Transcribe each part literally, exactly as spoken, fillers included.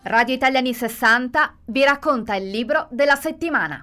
Radio Italia anni sessanta vi racconta il libro della settimana.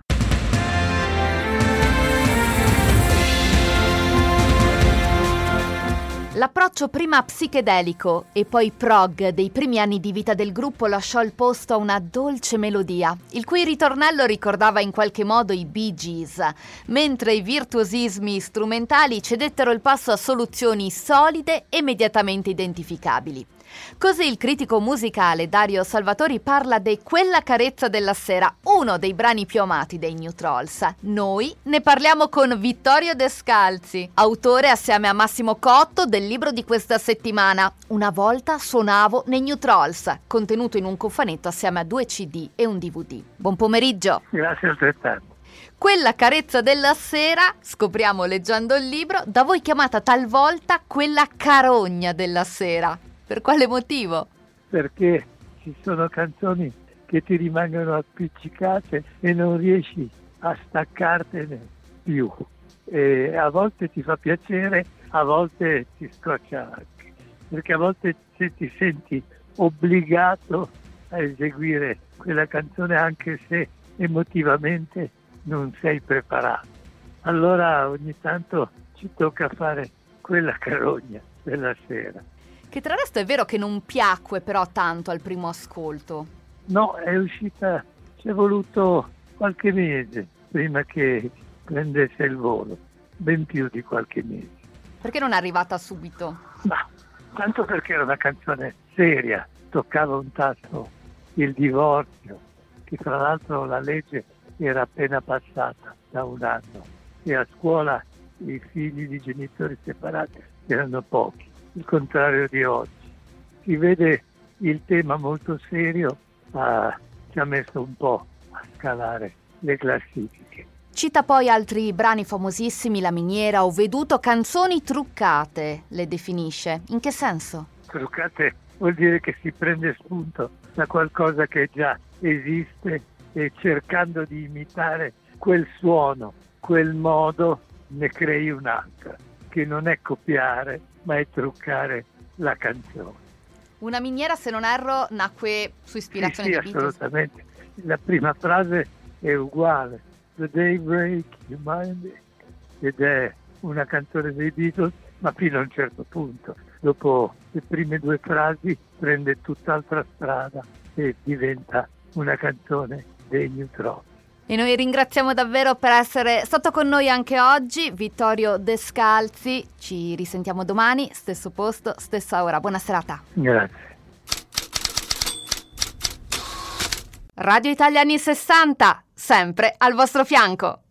L'approccio prima psichedelico e poi prog dei primi anni di vita del gruppo lasciò il posto a una dolce melodia, il cui ritornello ricordava in qualche modo i Bee Gees, mentre i virtuosismi strumentali cedettero il passo a soluzioni solide e immediatamente identificabili. Così il critico musicale Dario Salvatori parla di Quella carezza della sera, uno dei brani più amati dei New Trolls. Noi ne parliamo con Vittorio Descalzi, autore assieme a Massimo Cotto del libro di questa settimana, Una volta suonavo nei New Trolls, contenuto in un cofanetto assieme a due C D e un D V D. Buon pomeriggio. Grazie altrettanto. Quella carezza della sera, scopriamo leggendo il libro, da voi chiamata talvolta quella carogna della sera. Per quale motivo? Perché ci sono canzoni che ti rimangono appiccicate e non riesci a staccartene più. E a volte ti fa piacere, a volte ti scoccia anche. Perché a volte se ti senti obbligato a eseguire quella canzone anche se emotivamente non sei preparato. Allora ogni tanto ci tocca fare quella carogna della sera. Che tra l'altro è vero che non piacque però tanto al primo ascolto. No, è uscita, ci è voluto qualche mese prima che prendesse il volo, ben più di qualche mese. Perché non è arrivata subito? Ma tanto perché era una canzone seria, toccava un tasto il divorzio, che tra l'altro la legge era appena passata da un anno e a scuola i figli di genitori separati erano pochi. Il contrario di oggi. Si vede il tema molto serio, ma ci ha messo un po' a scalare le classifiche. Cita poi altri brani famosissimi, La miniera, Ho veduto, canzoni truccate, le definisce. In che senso? Truccate vuol dire che si prende spunto da qualcosa che già esiste e cercando di imitare quel suono, quel modo, ne crei un'altra, che non è copiare, ma è truccare la canzone. Una miniera, se non erro, nacque su ispirazione sì, sì, di Beatles. Assolutamente. La prima frase è uguale. The daybreak, you mind it? Ed è una canzone dei Beatles, ma fino a un certo punto. Dopo le prime due frasi prende tutt'altra strada e diventa una canzone dei New Trolls. E noi ringraziamo davvero per essere stato con noi anche oggi, Vittorio Descalzi. Ci risentiamo domani, stesso posto, stessa ora. Buona serata. Grazie. Radio Italia anni sessanta, sempre al vostro fianco.